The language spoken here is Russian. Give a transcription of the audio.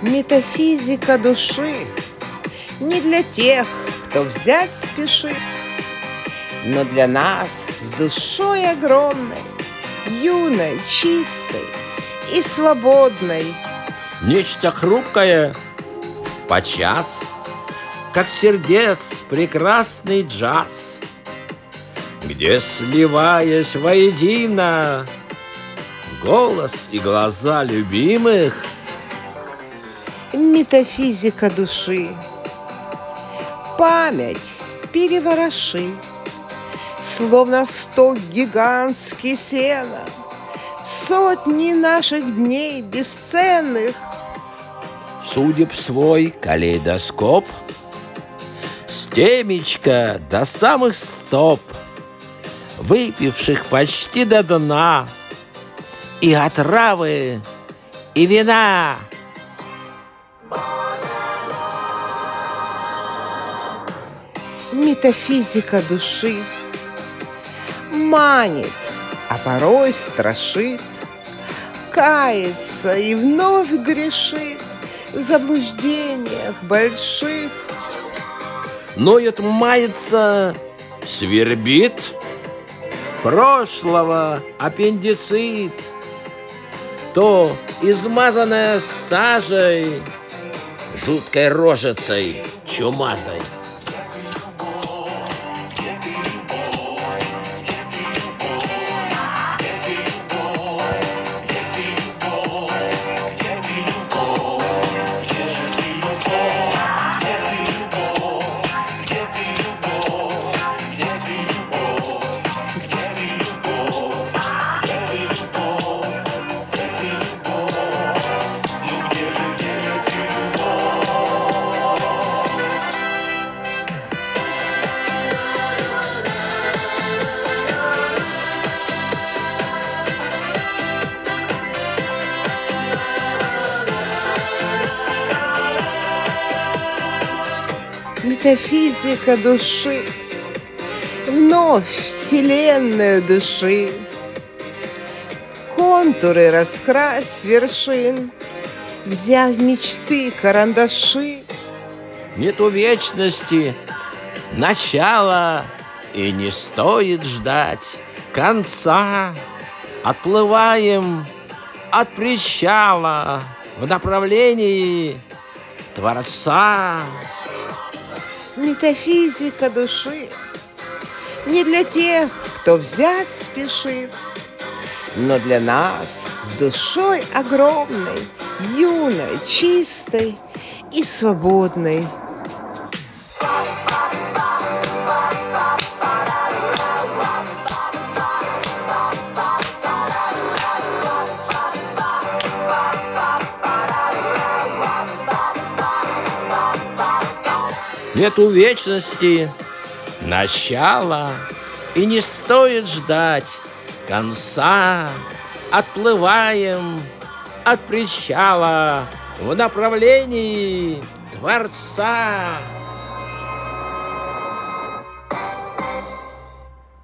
Метафизика души не для тех, кто взять спешит, но для нас с душой огромной, юной, чистой и свободной. Нечто хрупкое, подчас, как сердец прекрасный джаз, где, сливаясь воедино, голос и глаза любимых. Метафизика души. Память перевороши, словно сток гигантский сена, сотни наших дней бесценных. Судеб свой калейдоскоп, с темечка до самых стоп, выпивших почти до дна, и отравы, и вина. Метафизика души манит, а порой страшит, кается и вновь грешит в заблуждениях больших. Ноет, мается, свербит, прошлого аппендицит, то измазанная сажей, жуткой рожицей чумазой. Метафизика души, вновь вселенную души, контуры раскрась вершин, взяв мечты карандаши. Нету вечности, начала, и не стоит ждать конца. Отплываем от причала в направлении Творца. Метафизика души не для тех, кто взять спешит, но для нас с душой огромной, юной, чистой и свободной. Нету вечности, начала, и не стоит ждать конца. Отплываем от причала в направлении Творца.